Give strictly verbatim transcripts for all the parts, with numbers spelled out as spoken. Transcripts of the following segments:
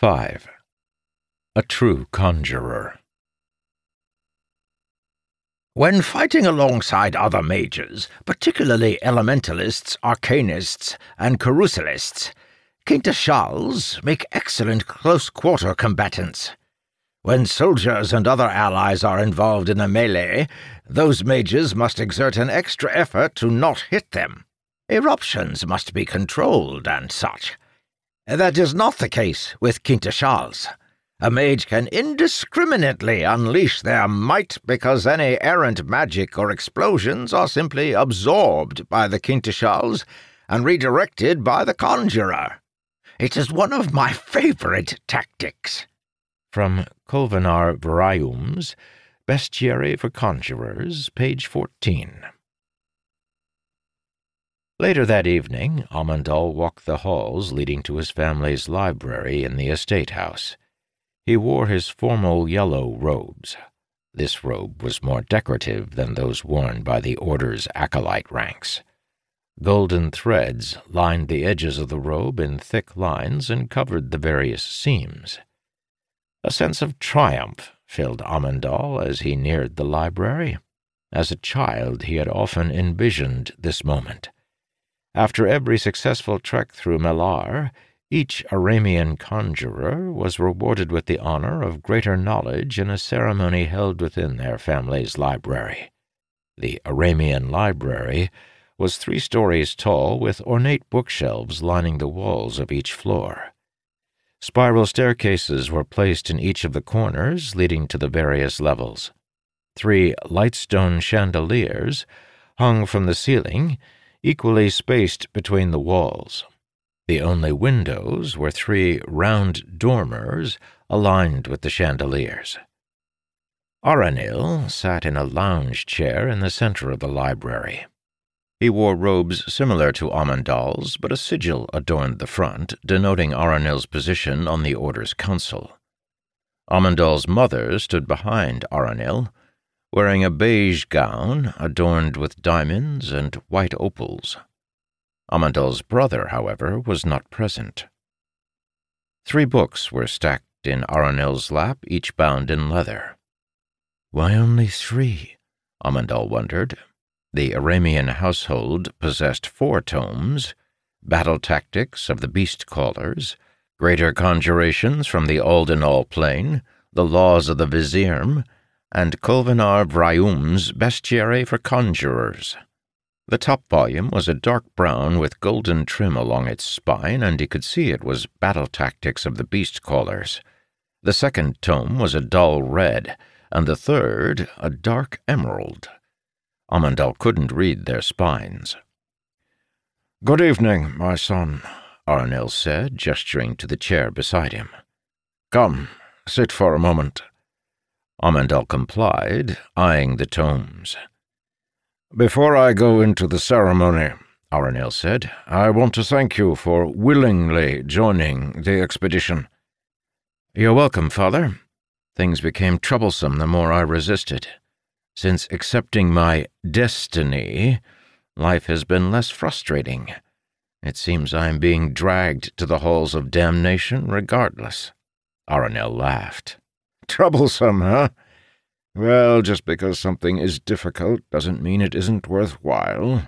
five. A True Conjurer. When fighting alongside other mages, particularly elementalists, arcanists, and carouselists, quintessals make excellent close-quarter combatants. When soldiers and other allies are involved in a melee, those mages must exert an extra effort to not hit them. Eruptions must be controlled and such. That is not the case with quintessals. A mage can indiscriminately unleash their might because any errant magic or explosions are simply absorbed by the quintessals and redirected by the conjurer. It is one of my favorite tactics. From Colvenar Varium's Bestiary for Conjurers, page fourteen. Later that evening, Amandal walked the halls leading to his family's library in the estate house. He wore his formal yellow robes. This robe was more decorative than those worn by the Order's acolyte ranks. Golden threads lined the edges of the robe in thick lines and covered the various seams. A sense of triumph filled Amandal as he neared the library. As a child, he had often envisioned this moment. After every successful trek through Melar, each Aramean conjurer was rewarded with the honor of greater knowledge in a ceremony held within their family's library. The Aramean library was three stories tall with ornate bookshelves lining the walls of each floor. Spiral staircases were placed in each of the corners leading to the various levels. Three lightstone chandeliers hung from the ceiling, equally spaced between the walls. The only windows were three round dormers aligned with the chandeliers. Aranil sat in a lounge chair in the center of the library. He wore robes similar to Amandal's, but a sigil adorned the front, denoting Aranil's position on the Order's council. Amandal's mother stood behind Aranil, wearing a beige gown adorned with diamonds and white opals. Amandal's brother, however, was not present. Three books were stacked in Aranil's lap, each bound in leather. Why only three? Amandal wondered. The Aramean household possessed four tomes: Battle Tactics of the Beast Callers, Greater Conjurations from the Aldenal Plane, The Laws of the Vizirm, and Colvenar Varium's Bestiary for Conjurers. The top volume was a dark brown with golden trim along its spine, and he could see it was Battle Tactics of the Beast Callers. The second tome was a dull red, and the third a dark emerald. Amandal couldn't read their spines. "Good evening, my son," Aranil said, gesturing to the chair beside him. "Come, sit for a moment." Amandal complied, eyeing the tomes. "Before I go into the ceremony," Aranil said, "I want to thank you for willingly joining the expedition." "You're welcome, Father. Things became troublesome the more I resisted. Since accepting my destiny, life has been less frustrating. It seems I am being dragged to the halls of damnation regardless." Aranil laughed. "Troublesome, huh? Well, just because something is difficult doesn't mean it isn't worthwhile."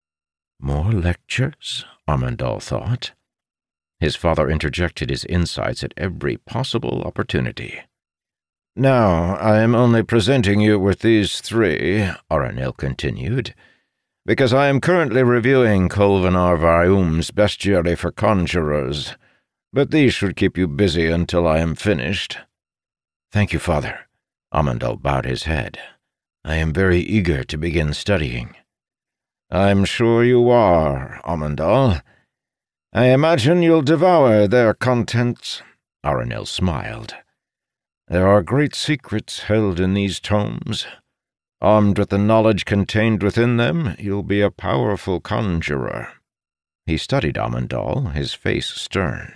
More lectures? Amandal thought. His father interjected his insights at every possible opportunity. "Now, I am only presenting you with these three," Aranil continued, "because I am currently reviewing Colvenar Varium's Bestiary for Conjurers, but these should keep you busy until I am finished." "Thank you, Father." Amandal bowed his head. "I am very eager to begin studying." "I'm sure you are, Amandal. I imagine you'll devour their contents." Aranil smiled. "There are great secrets held in these tomes. Armed with the knowledge contained within them, you'll be a powerful conjurer." He studied Amandal, his face stern.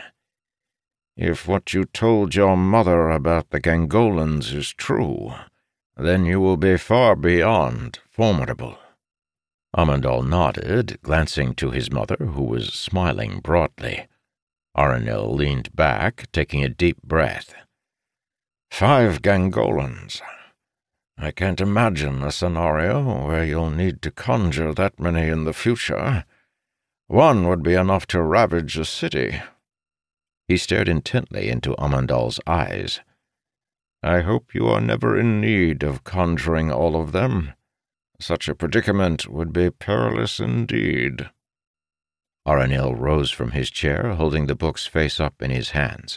"If what you told your mother about the Gangolans is true, then you will be far beyond formidable." Amandal nodded, glancing to his mother, who was smiling broadly. Aranil leaned back, taking a deep breath. Five Gangolans. I can't imagine a scenario where you'll need to conjure that many in the future. One would be enough to ravage a city. He stared intently into Amandal's eyes. I hope you are never in need of conjuring all of them. Such a predicament would be perilous indeed. Aranil rose from his chair, holding the books face up in his hands.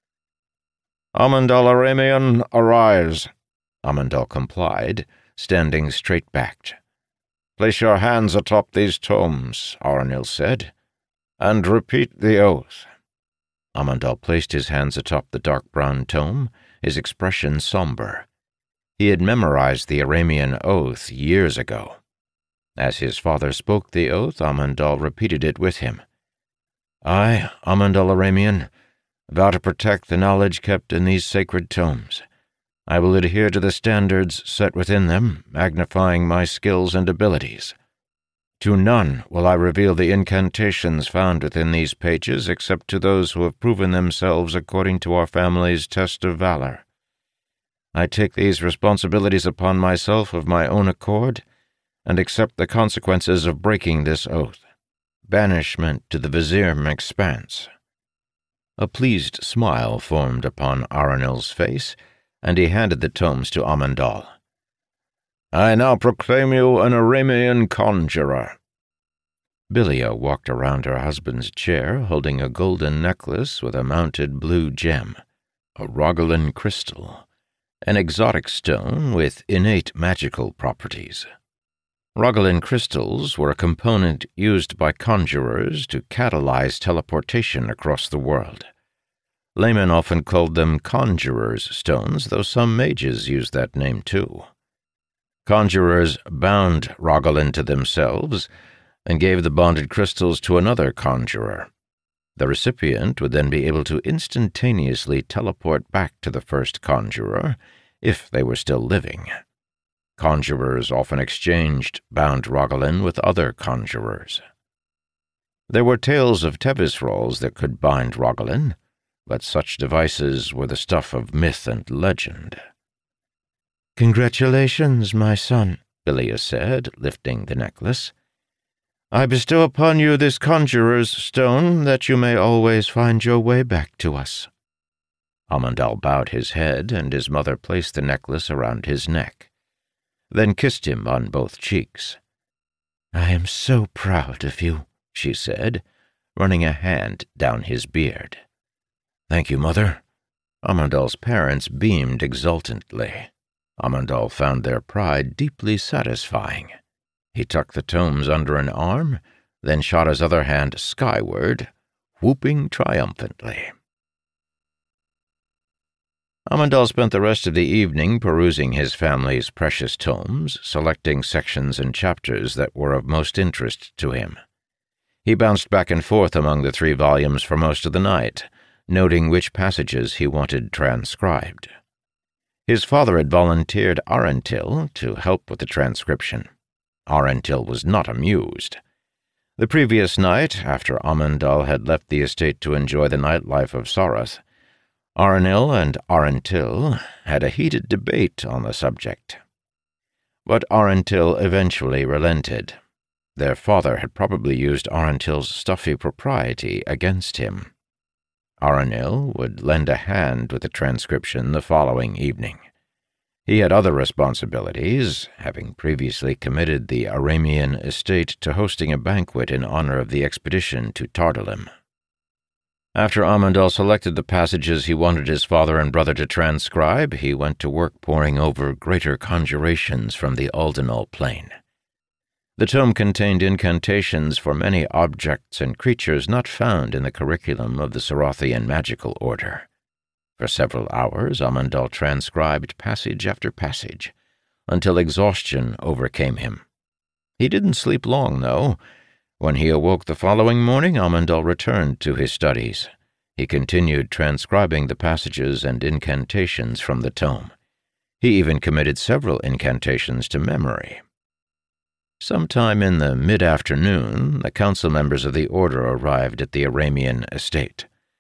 Amandal Aramean, arise. Amandal complied, standing straight-backed. Place your hands atop these tomes, Aranil said, and repeat the oath. Amandal placed his hands atop the dark brown tome, his expression somber. He had memorized the Aramean oath years ago. As his father spoke the oath, Amandal repeated it with him. I, Amandal Aramean, vow to protect the knowledge kept in these sacred tomes. I will adhere to the standards set within them, magnifying my skills and abilities. To none will I reveal the incantations found within these pages except to those who have proven themselves according to our family's test of valor. I take these responsibilities upon myself of my own accord, and accept the consequences of breaking this oath. Banishment to the Vizirm expanse. A pleased smile formed upon Aranil's face, and he handed the tomes to Amandal. I now proclaim you an Aramean conjurer. Bilia walked around her husband's chair, holding a golden necklace with a mounted blue gem, a Rogalin crystal, an exotic stone with innate magical properties. Rogalin crystals were a component used by conjurers to catalyze teleportation across the world. Laymen often called them conjurers' stones, though some mages used that name too. Conjurers bound Rogalin to themselves and gave the bonded crystals to another conjurer. The recipient would then be able to instantaneously teleport back to the first conjurer if they were still living. Conjurers often exchanged bound Rogalin with other conjurers. There were tales of Tevisrolls that could bind Rogalin, but such devices were the stuff of myth and legend. Congratulations, my son, Bilia said, lifting the necklace. I bestow upon you this conjurer's stone that you may always find your way back to us. Amandal bowed his head, and his mother placed the necklace around his neck, then kissed him on both cheeks. I am so proud of you, she said, running a hand down his beard. Thank you, Mother. Amandal's parents beamed exultantly. Amandal found their pride deeply satisfying. He tucked the tomes under an arm, then shot his other hand skyward, whooping triumphantly. Amandal spent the rest of the evening perusing his family's precious tomes, selecting sections and chapters that were of most interest to him. He bounced back and forth among the three volumes for most of the night, noting which passages he wanted transcribed. His father had volunteered Arantil to help with the transcription. Arantil was not amused. The previous night, after Amandal had left the estate to enjoy the nightlife of Sarath, Aranil and Arantil had a heated debate on the subject. But Arantil eventually relented. Their father had probably used Arantil's stuffy propriety against him. Aranil would lend a hand with the transcription the following evening. He had other responsibilities, having previously committed the Aramean estate to hosting a banquet in honor of the expedition to Tardalim. After Amandal selected the passages he wanted his father and brother to transcribe, he went to work poring over greater conjurations from the Aldenal Plain. The tome contained incantations for many objects and creatures not found in the curriculum of the Sarathian magical order. For several hours, Amandal transcribed passage after passage, until exhaustion overcame him. He didn't sleep long, though. When he awoke the following morning, Amandal returned to his studies. He continued transcribing the passages and incantations from the tome. He even committed several incantations to memory. Sometime in the mid-afternoon, the council members of the order arrived at the Aramean estate.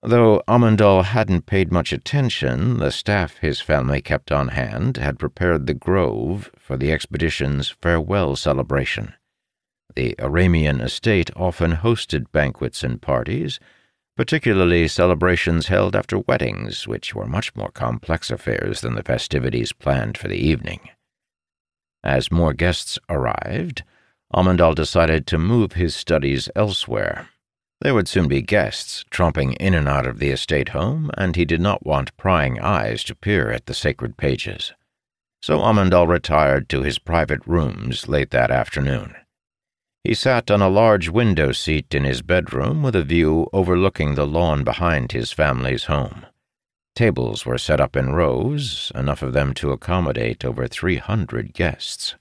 Though Amandal hadn't paid much attention, the staff his family kept on hand had prepared the grove for the expedition's farewell celebration. The Aramean estate often hosted banquets and parties, particularly celebrations held after weddings, which were much more complex affairs than the festivities planned for the evening. As more guests arrived, Amandal decided to move his studies elsewhere. There would soon be guests tromping in and out of the estate home, and he did not want prying eyes to peer at the sacred pages. So Amandal retired to his private rooms late that afternoon. He sat on a large window seat in his bedroom with a view overlooking the lawn behind his family's home. Tables were set up in rows, enough of them to accommodate over three hundred guests.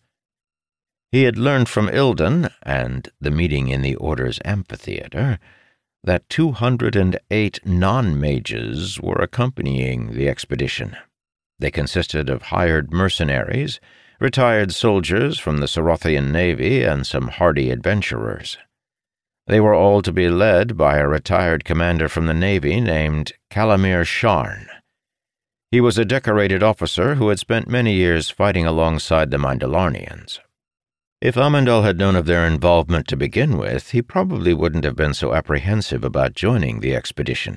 He had learned from Ilden, and the meeting in the Order's amphitheater, that two hundred and eight non-mages were accompanying the expedition. They consisted of hired mercenaries, retired soldiers from the Sarothian Navy, and some hardy adventurers. They were all to be led by a retired commander from the Navy named Calamir Sharn. He was a decorated officer who had spent many years fighting alongside the Mindalarnians. If Amandal had known of their involvement to begin with, he probably wouldn't have been so apprehensive about joining the expedition.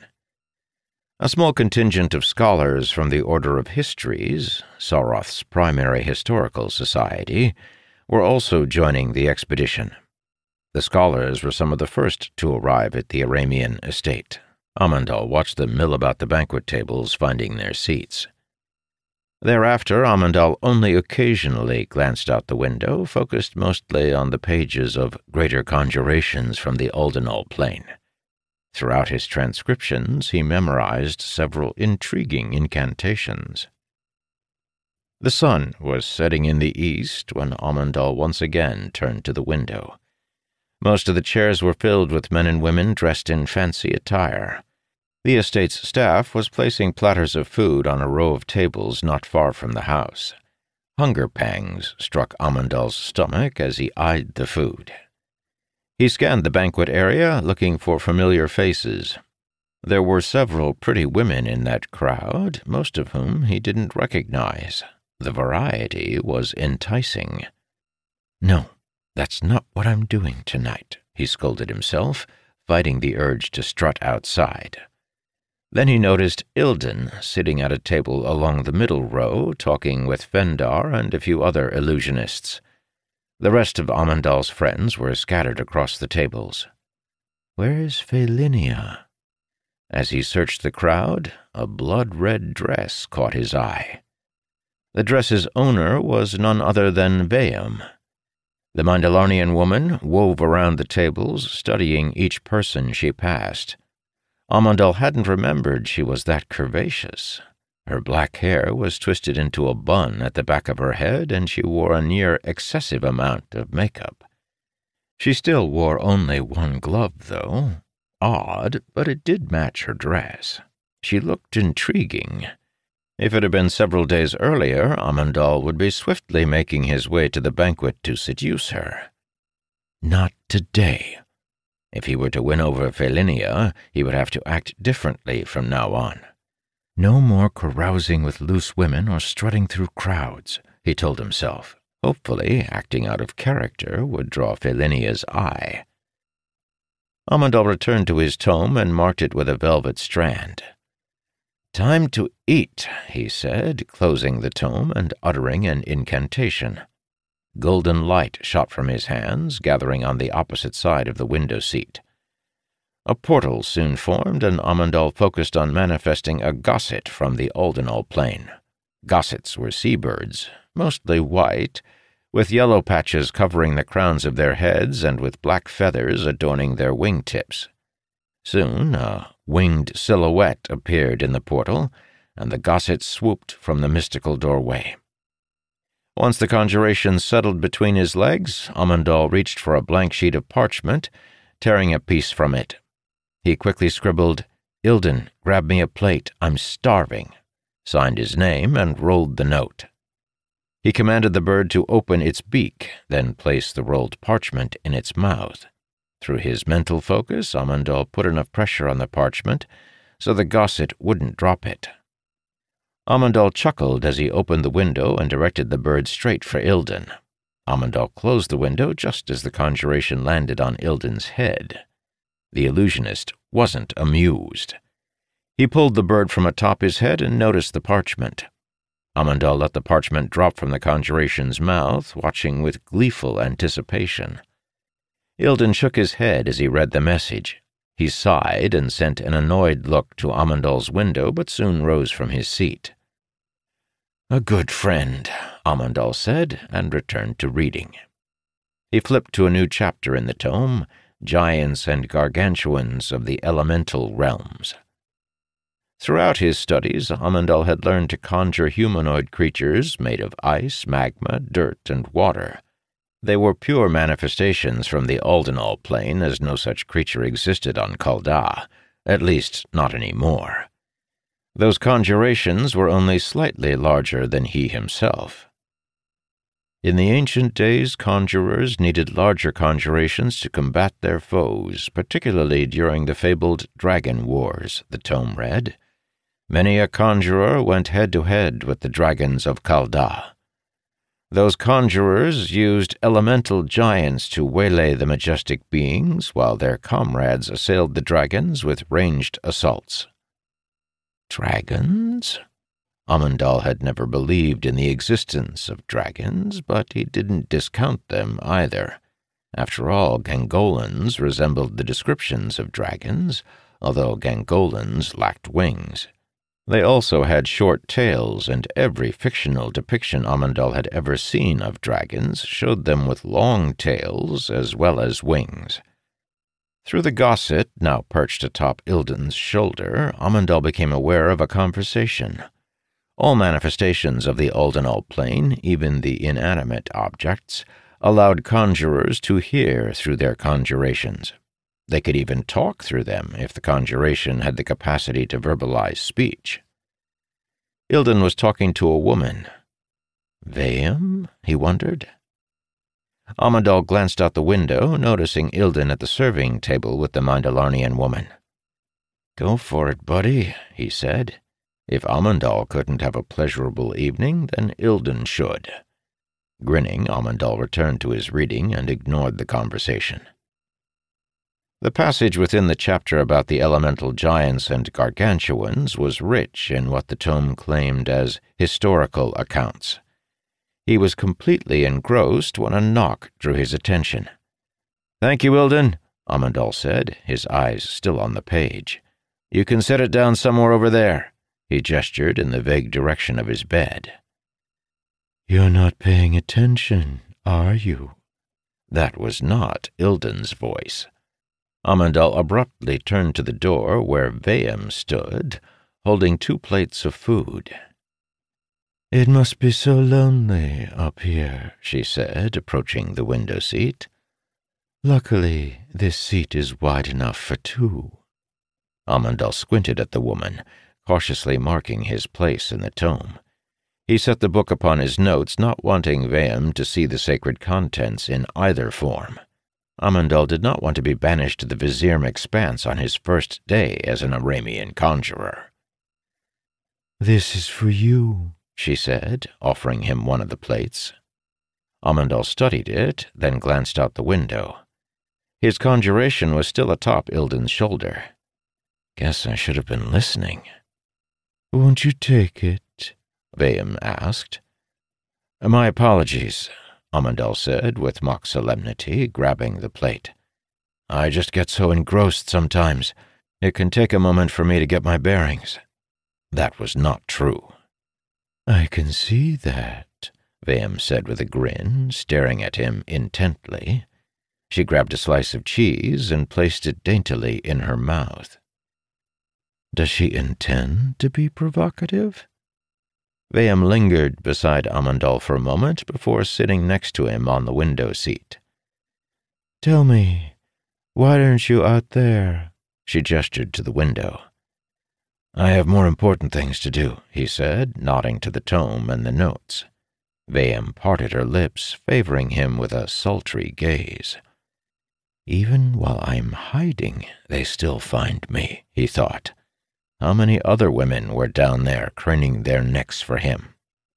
A small contingent of scholars from the Order of Histories, Soroth's primary historical society, were also joining the expedition. The scholars were some of the first to arrive at the Aramean estate. Amandal watched them mill about the banquet tables, finding their seats. Thereafter, Amandal only occasionally glanced out the window, focused mostly on the pages of Greater Conjurations from the Uldenal Plain. Throughout his transcriptions, he memorized several intriguing incantations. The sun was setting in the east when Amandal once again turned to the window. Most of the chairs were filled with men and women dressed in fancy attire. The estate's staff was placing platters of food on a row of tables not far from the house. Hunger pangs struck Amandal's stomach as he eyed the food. He scanned the banquet area, looking for familiar faces. There were several pretty women in that crowd, most of whom he didn't recognize. The variety was enticing. "No, that's not what I'm doing tonight," he scolded himself, fighting the urge to strut outside. Then he noticed Ilden sitting at a table along the middle row, talking with Fendar and a few other illusionists. The rest of Amandal's friends were scattered across the tables. "Where's Felinia?" As he searched the crowd, a blood-red dress caught his eye. The dress's owner was none other than Veum. The Mindalarnian woman wove around the tables, studying each person she passed. Amandal hadn't remembered she was that curvaceous. Her black hair was twisted into a bun at the back of her head, and she wore a near excessive amount of makeup. She still wore only one glove, though. Odd, but it did match her dress. She looked intriguing. If it had been several days earlier, Amandal would be swiftly making his way to the banquet to seduce her. Not today. If he were to win over Felinia, he would have to act differently from now on. No more carousing with loose women or strutting through crowds, he told himself. Hopefully, acting out of character would draw Felinia's eye. Amandal returned to his tome and marked it with a velvet strand. "Time to eat," he said, closing the tome and uttering an incantation. Golden light shot from his hands, gathering on the opposite side of the window seat. A portal soon formed, and Amandal focused on manifesting a gosset from the Uldenal Plain. Gossets were seabirds, mostly white, with yellow patches covering the crowns of their heads and with black feathers adorning their wingtips. Soon a winged silhouette appeared in the portal, and the gosset swooped from the mystical doorway. Once the conjuration settled between his legs, Amandal reached for a blank sheet of parchment, tearing a piece from it. He quickly scribbled, "Ilden, grab me a plate, I'm starving," signed his name, and rolled the note. He commanded the bird to open its beak, then place the rolled parchment in its mouth. Through his mental focus, Amandal put enough pressure on the parchment so the gosset wouldn't drop it. Amandal chuckled as he opened the window and directed the bird straight for Ilden. Amandal closed the window just as the conjuration landed on Ilden's head. The illusionist wasn't amused. He pulled the bird from atop his head and noticed the parchment. Amandal let the parchment drop from the conjuration's mouth, watching with gleeful anticipation. Ilden shook his head as he read the message. He sighed and sent an annoyed look to Amandal's window, but soon rose from his seat. "A good friend," Amandal said, and returned to reading. He flipped to a new chapter in the tome, Giants and Gargantuans of the Elemental Realms. Throughout his studies, Amandal had learned to conjure humanoid creatures made of ice, magma, dirt, and water. They were pure manifestations from the Aldenal plane, as no such creature existed on Kal'dah, at least not anymore. Those conjurations were only slightly larger than he himself. In the ancient days, conjurers needed larger conjurations to combat their foes, particularly during the fabled Dragon Wars, the tome read. Many a conjurer went head-to-head with the dragons of Kal'dah. Those conjurers used elemental giants to waylay the majestic beings, while their comrades assailed the dragons with ranged assaults. Dragons? Amandal had never believed in the existence of dragons, but he didn't discount them either. After all, Gangolans resembled the descriptions of dragons, although Gangolans lacked wings. They also had short tails, and every fictional depiction Amandal had ever seen of dragons showed them with long tails as well as wings. Through the gosset, now perched atop Ilden's shoulder, Amandal became aware of a conversation. All manifestations of the Aldenal plane, even the inanimate objects, allowed conjurers to hear through their conjurations. They could even talk through them if the conjuration had the capacity to verbalize speech. Ilden was talking to a woman. Veum? He wondered. Amandal glanced out the window, noticing Ilden at the serving table with the Mandalarnian woman. "Go for it, buddy," he said. If Amandal couldn't have a pleasurable evening, then Ilden should. Grinning, Amandal returned to his reading and ignored the conversation. The passage within the chapter about the elemental giants and gargantuans was rich in what the tome claimed as historical accounts. He was completely engrossed when a knock drew his attention. "Thank you, Ilden," Amandal said, his eyes still on the page. "You can set it down somewhere over there." He gestured in the vague direction of his bed. "You're not paying attention, are you?" That was not Ilden's voice. Amandal abruptly turned to the door where Veum stood, holding two plates of food. "It must be so lonely up here," she said, approaching the window seat. "Luckily, this seat is wide enough for two." Amandal squinted at the woman, cautiously marking his place in the tome. He set the book upon his notes, not wanting Veum to see the sacred contents in either form. Amandal did not want to be banished to the Vizierm Expanse on his first day as an Aramean conjurer. "This is for you," she said, offering him one of the plates. Amandal studied it, then glanced out the window. His conjuration was still atop Ilden's shoulder. "Guess I should have been listening." "Won't you take it?" Veum asked. "My apologies," Amandal said with mock solemnity, grabbing the plate. "I just get so engrossed sometimes. It can take a moment for me to get my bearings." That was not true. "I can see that," Veum said with a grin, staring at him intently. She grabbed a slice of cheese and placed it daintily in her mouth. "Does she intend to be provocative?" Veum lingered beside Amandal for a moment before sitting next to him on the window seat. "Tell me, why aren't you out there?" She gestured to the window. "I have more important things to do," he said, nodding to the tome and the notes. Veum parted her lips, favoring him with a sultry gaze. "Even while I'm hiding, they still find me," he thought. How many other women were down there craning their necks for him?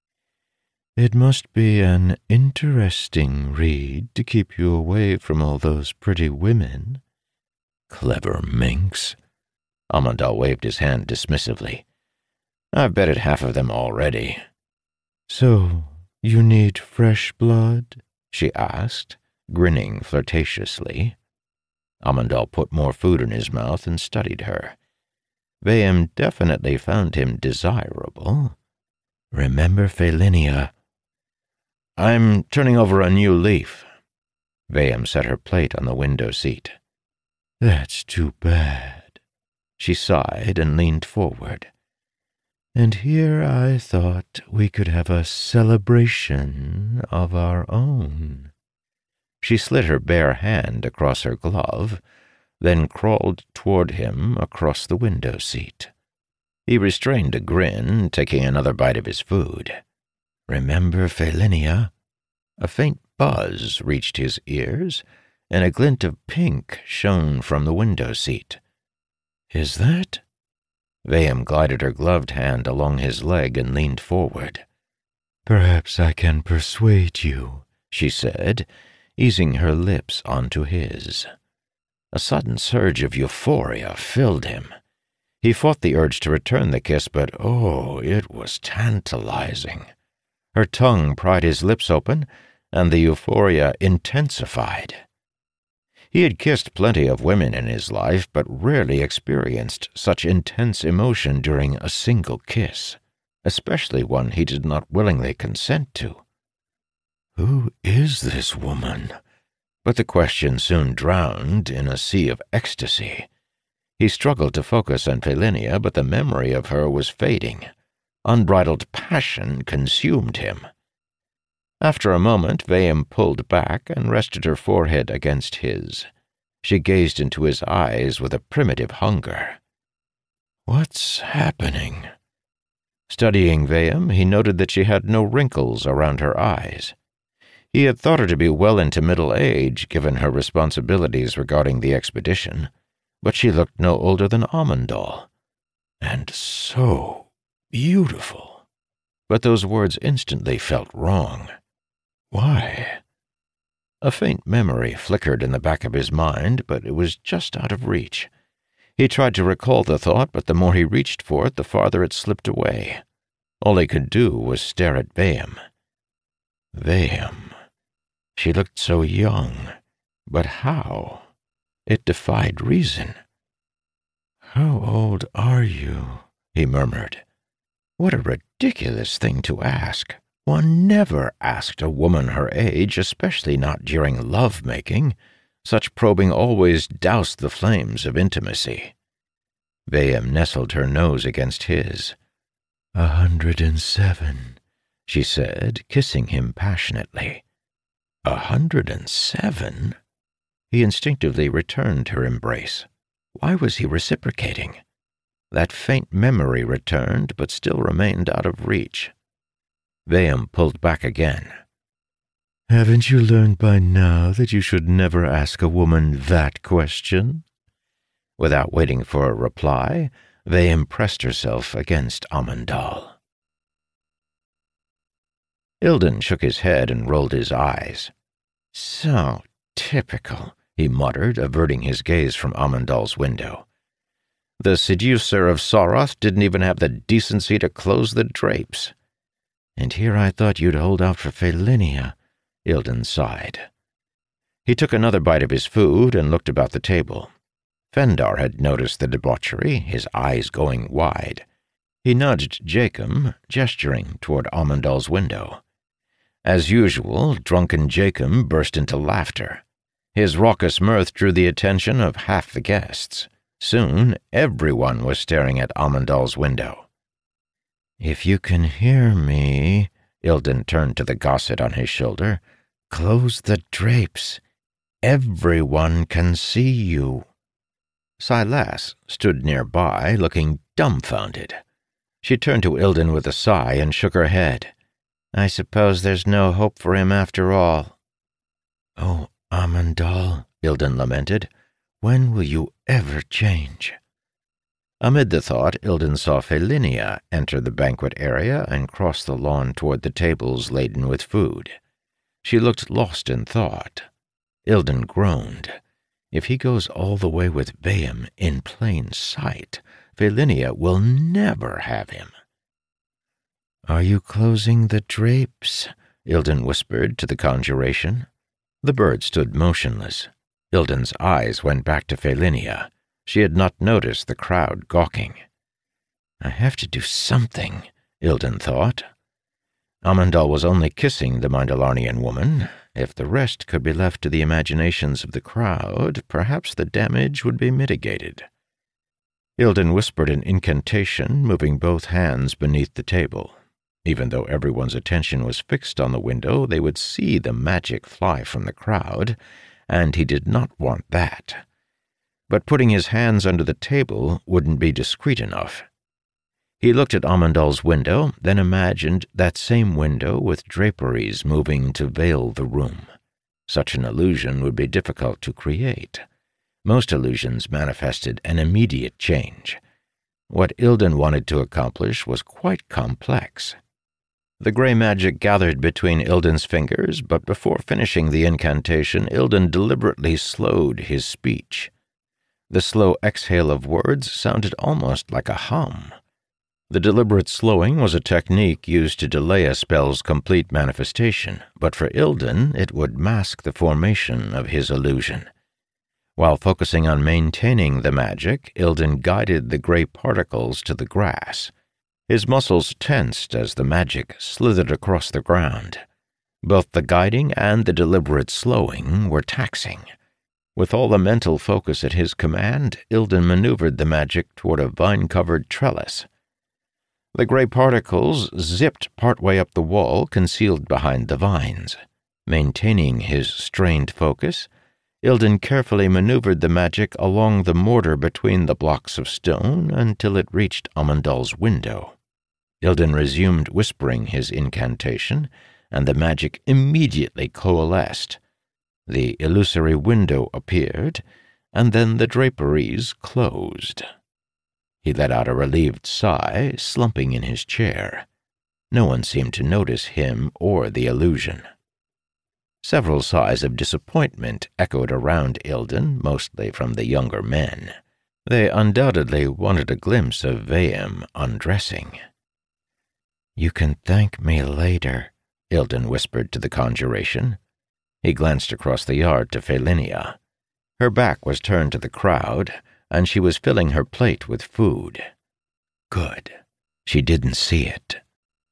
It must be an interesting read to keep you away from all those pretty women. Clever minx. Amandal waved his hand dismissively. I've betted half of them already. So, you need fresh blood? She asked, grinning flirtatiously. Amandal put more food in his mouth and studied her. Vayam definitely found him desirable. Remember Phelinia? I'm turning over a new leaf. Vayam set her plate on the window seat. That's too bad. She sighed and leaned forward. And here I thought we could have a celebration of our own. She slid her bare hand across her glove, then crawled toward him across the window seat. He restrained a grin, taking another bite of his food. Remember Phelinia? A faint buzz reached his ears, and a glint of pink shone from the window seat. Is that? Vayam glided her gloved hand along his leg and leaned forward. Perhaps I can persuade you, she said, easing her lips onto his. A sudden surge of euphoria filled him. He fought the urge to return the kiss, but oh, it was tantalizing. Her tongue pried his lips open, and the euphoria intensified. He had kissed plenty of women in his life, but rarely experienced such intense emotion during a single kiss, especially one he did not willingly consent to. Who is this woman? But the question soon drowned in a sea of ecstasy. He struggled to focus on Phelinia, but the memory of her was fading. Unbridled passion consumed him. After a moment, Vayam pulled back and rested her forehead against his. She gazed into his eyes with a primitive hunger. What's happening? Studying Vayam, he noted that she had no wrinkles around her eyes. He had thought her to be well into middle age, given her responsibilities regarding the expedition, but she looked no older than Amandal. And so beautiful. But those words instantly felt wrong. Why? A faint memory flickered in the back of his mind, but it was just out of reach. He tried to recall the thought, but the more he reached for it, the farther it slipped away. All he could do was stare at Vayam. Vayam. She looked so young, but how? It defied reason. How old are you? He murmured. What a ridiculous thing to ask. One never asked a woman her age, especially not during love-making. Such probing always doused the flames of intimacy. Vayam nestled her nose against his. A hundred and seven, she said, kissing him passionately. A hundred and seven? He instinctively returned her embrace. Why was he reciprocating? That faint memory returned, but still remained out of reach. Vayam pulled back again. Haven't you learned by now that you should never ask a woman that question? Without waiting for a reply, Vayam pressed herself against Amandal. Ilden shook his head and rolled his eyes. So typical, he muttered, averting his gaze from Amandal's window. The seducer of Soroth didn't even have the decency to close the drapes. And here I thought you'd hold out for Phelinia, Ilden sighed. He took another bite of his food and looked about the table. Fendar had noticed the debauchery, his eyes going wide. He nudged Jacob, gesturing toward Amandal's window. As usual, drunken Jacob burst into laughter. His raucous mirth drew the attention of half the guests. Soon, everyone was staring at Amandal's window. If you can hear me, Ilden turned to the gossip on his shoulder, close the drapes. Everyone can see you. Silas stood nearby, looking dumbfounded. She turned to Ilden with a sigh and shook her head. I suppose there's no hope for him after all. Oh, Amandal, Ilden lamented, when will you ever change? Amid the thought, Ilden saw Felinia enter the banquet area and cross the lawn toward the tables laden with food. She looked lost in thought. Ilden groaned. If he goes all the way with Veum in plain sight, Felinia will never have him. "Are you closing the drapes?" Ilden whispered to the conjuration. The bird stood motionless. Ilden's eyes went back to Felinia. She had not noticed the crowd gawking. "I have to do something," Ilden thought. Amandal was only kissing the Mindalarnian woman. If the rest could be left to the imaginations of the crowd, perhaps the damage would be mitigated. Ilden whispered an incantation, moving both hands beneath the table. Even though everyone's attention was fixed on the window, they would see the magic fly from the crowd, and he did not want that. But putting his hands under the table wouldn't be discreet enough. He looked at Amandal's window, then imagined that same window with draperies moving to veil the room. Such an illusion would be difficult to create. Most illusions manifested an immediate change. What Ilden wanted to accomplish was quite complex. The gray magic gathered between Ilden's fingers, but before finishing the incantation, Ilden deliberately slowed his speech. The slow exhale of words sounded almost like a hum. The deliberate slowing was a technique used to delay a spell's complete manifestation, but for Ilden it would mask the formation of his illusion. While focusing on maintaining the magic, Ilden guided the gray particles to the grass. His muscles tensed as the magic slithered across the ground. Both the guiding and the deliberate slowing were taxing. With all the mental focus at his command, Ilden maneuvered the magic toward a vine-covered trellis. The gray particles zipped partway up the wall concealed behind the vines. Maintaining his strained focus, Ilden carefully maneuvered the magic along the mortar between the blocks of stone until it reached Amandal's window. Ilden resumed whispering his incantation, and the magic immediately coalesced. The illusory window appeared, and then the draperies closed. He let out a relieved sigh, slumping in his chair. No one seemed to notice him or the illusion. Several sighs of disappointment echoed around Ilden, mostly from the younger men. They undoubtedly wanted a glimpse of Veum undressing. "You can thank me later," Ilden whispered to the conjuration. He glanced across the yard to Felinia. Her back was turned to the crowd, and she was filling her plate with food. Good. She didn't see it.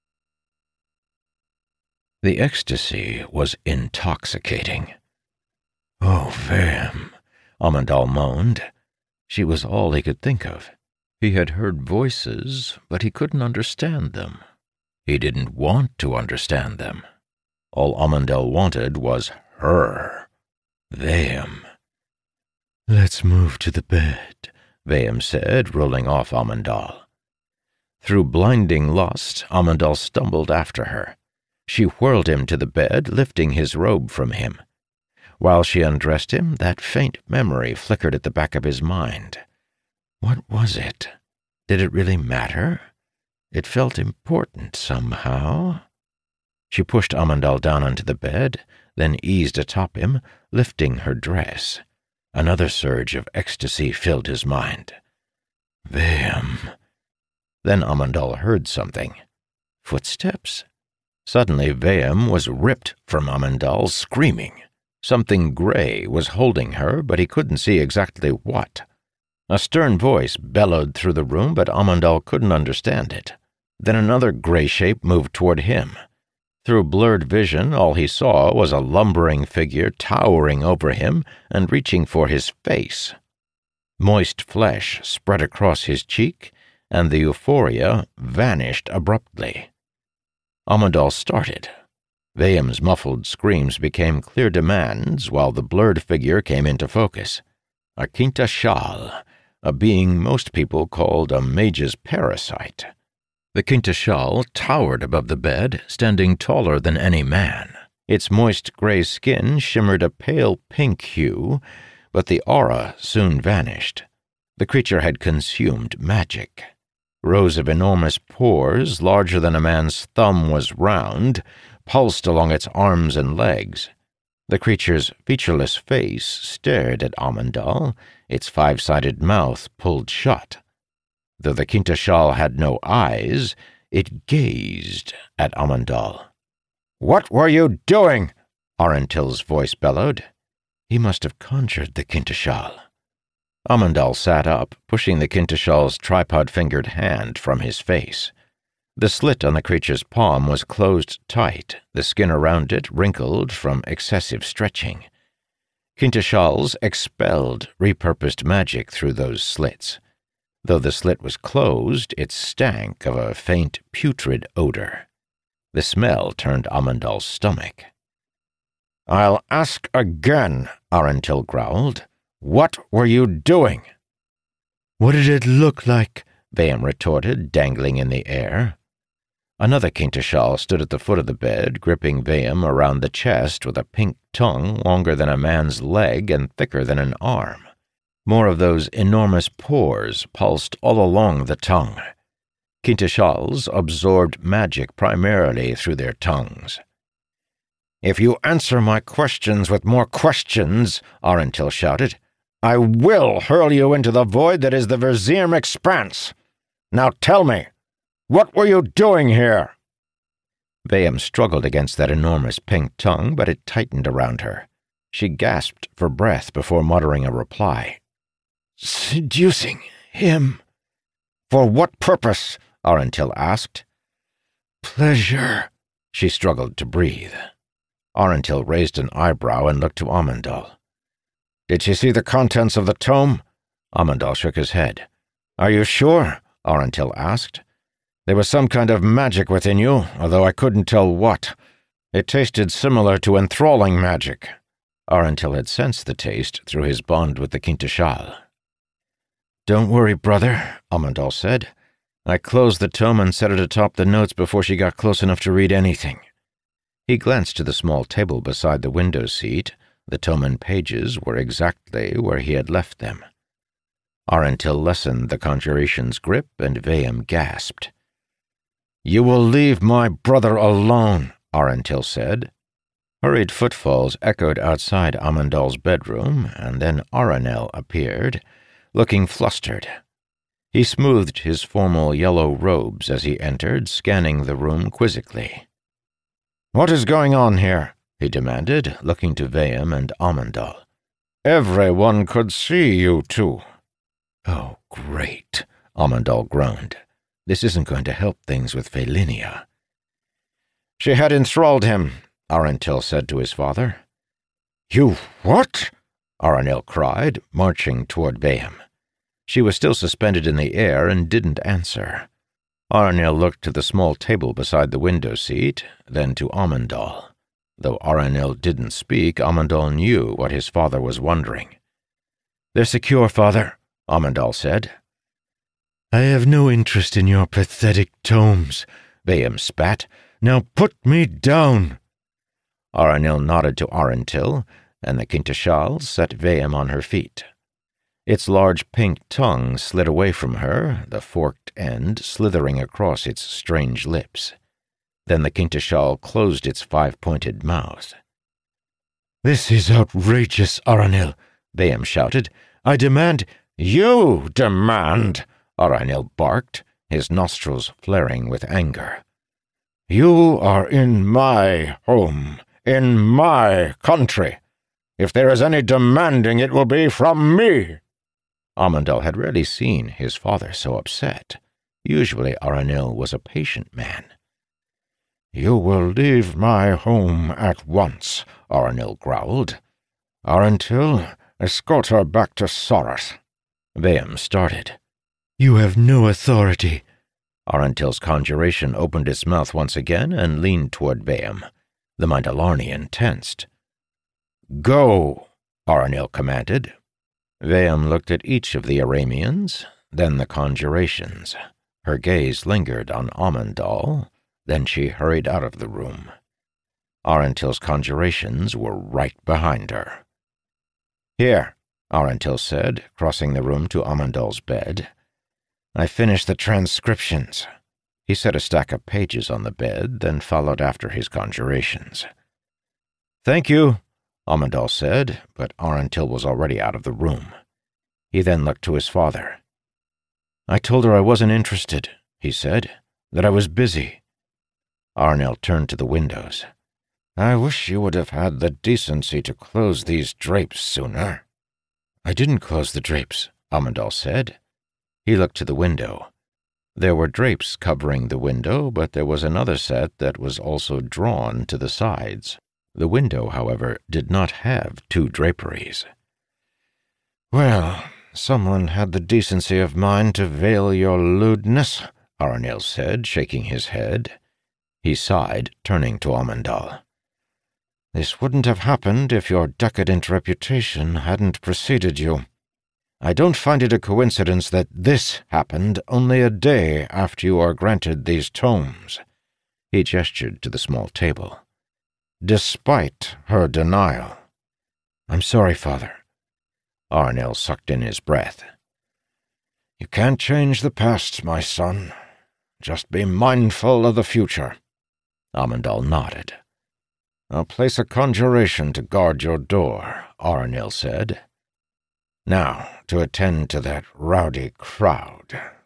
The ecstasy was intoxicating. "Oh, Veum," Amandal moaned. She was all he could think of. He had heard voices, but he couldn't understand them. He didn't want to understand them. All Amandal wanted was her. Veum. "Let's move to the bed," Veum said, rolling off Amandal. Through blinding lust, Amandal stumbled after her. She whirled him to the bed, lifting his robe from him. While she undressed him, that faint memory flickered at the back of his mind. What was it? Did it really matter? It felt important somehow. She pushed Amandal down onto the bed, then eased atop him, lifting her dress. Another surge of ecstasy filled his mind. Veum. Then Amandal heard something. Footsteps? Suddenly Veum was ripped from Amandal, screaming. Something gray was holding her, but he couldn't see exactly what. A stern voice bellowed through the room, but Amandal couldn't understand it. Then another gray shape moved toward him. Through blurred vision, all he saw was a lumbering figure towering over him and reaching for his face. Moist flesh spread across his cheek, and the euphoria vanished abruptly. Amandal started. Veum's muffled screams became clear demands while the blurred figure came into focus. A Quinta Shal, a being most people called a mage's parasite. The Quinta Shal towered above the bed, standing taller than any man. Its moist gray skin shimmered a pale pink hue, but the aura soon vanished. The creature had consumed magic. Rows of enormous pores, larger than a man's thumb was round, pulsed along its arms and legs. The creature's featureless face stared at Amandal, its five-sided mouth pulled shut. Though the Quintashal had no eyes, it gazed at Amandal. "What were you doing?" Arentil's voice bellowed. He must have conjured the Quintashal. Amandal sat up, pushing the Quintashal's tripod-fingered hand from his face. The slit on the creature's palm was closed tight, the skin around it wrinkled from excessive stretching. Quintashals expelled repurposed magic through those slits. Though the slit was closed, it stank of a faint, putrid odor. The smell turned Amandal's stomach. "I'll ask again," Arentil growled. "What were you doing?" "What did it look like?" Vayam retorted, dangling in the air. Another Quintashal stood at the foot of the bed, gripping Vayam around the chest with a pink tongue longer than a man's leg and thicker than an arm. More of those enormous pores pulsed all along the tongue. Quintashals absorbed magic primarily through their tongues. "If you answer my questions with more questions," Arentil shouted, "I will hurl you into the void that is the Verzirm Expanse. Now tell me, what were you doing here?" Vayam struggled against that enormous pink tongue, but it tightened around her. She gasped for breath before muttering a reply. "Seducing him." "For what purpose?" Arentil asked. "Pleasure." She struggled to breathe. Arentil raised an eyebrow and looked to Amandal. "Did she see the contents of the tome?" Amandal shook his head. "Are you sure?" Arentil asked. "There was some kind of magic within you, although I couldn't tell what. It tasted similar to enthralling magic." Arentil had sensed the taste through his bond with the Quintashal. "Don't worry, brother," Amandal said. "I closed the tome and set it atop the notes before she got close enough to read anything." He glanced to the small table beside the window seat. The tome and pages were exactly where he had left them. Arentil lessened the conjuration's grip, and Vayam gasped. "You will leave my brother alone," Arentil said. Hurried footfalls echoed outside Amandal's bedroom, and then Aranel appeared, looking flustered. He smoothed his formal yellow robes as he entered, scanning the room quizzically. "What is going on here?" he demanded, looking to Vayam and Amandal. "Everyone could see you two." "Oh, great," Amandal groaned. "This isn't going to help things with Felinia." "She had enthralled him," Arentil said to his father. "You what?" Aranel cried, marching toward Vayam. She was still suspended in the air and didn't answer. Aranel looked to the small table beside the window seat, then to Amandal. Though Aranel didn't speak, Amandal knew what his father was wondering. "They're secure, father," Amandal said. "I have no interest in your pathetic tomes," Vayam spat. "Now put me down." Aranel nodded to Arentil, and the Quintashal set Vayam on her feet. Its large pink tongue slid away from her, the forked end slithering across its strange lips. Then the Quintashal closed its five-pointed mouth. "This is outrageous, Aranel," Vayam shouted. "I demand—" "You demand!" Aranel barked, his nostrils flaring with anger. "You are in my home, in my country. If there is any demanding, it will be from me." Amandal had rarely seen his father so upset. Usually Aranel was a patient man. "You will leave my home at once," Aranel growled. "Arentil, escort her back to Sorath." Vayam started. "You have no authority." Arentil's conjuration opened its mouth once again and leaned toward Vayam. The Mandalarnian tensed. "Go," Aranel commanded. Vayam looked at each of the Aramians, then the conjurations. Her gaze lingered on Amandal, then she hurried out of the room. Arentil's conjurations were right behind her. "Here," Arantil said, crossing the room to Amandal's bed. "I finished the transcriptions." He set a stack of pages on the bed, then followed after his conjurations. "Thank you," Amandal said, but Arantil was already out of the room. He then looked to his father. "I told her I wasn't interested," he said, "that I was busy." Aranil turned to the windows. "I wish you would have had the decency to close these drapes sooner." "I didn't close the drapes," Amandal said. He looked to the window. There were drapes covering the window, but there was another set that was also drawn to the sides. The window, however, did not have two draperies. "Well, someone had the decency of mind to veil your lewdness," Aranil said, shaking his head. He sighed, turning to Amandal. "This wouldn't have happened if your decadent reputation hadn't preceded you. I don't find it a coincidence that this happened only a day after you are granted these tomes." He gestured to the small table. "Despite her denial." "I'm sorry, Father." Aranil sucked in his breath. "You can't change the past, my son. Just be mindful of the future." Amandal nodded. "I'll place a conjuration to guard your door," Aranil said. "Now, to attend to that rowdy crowd."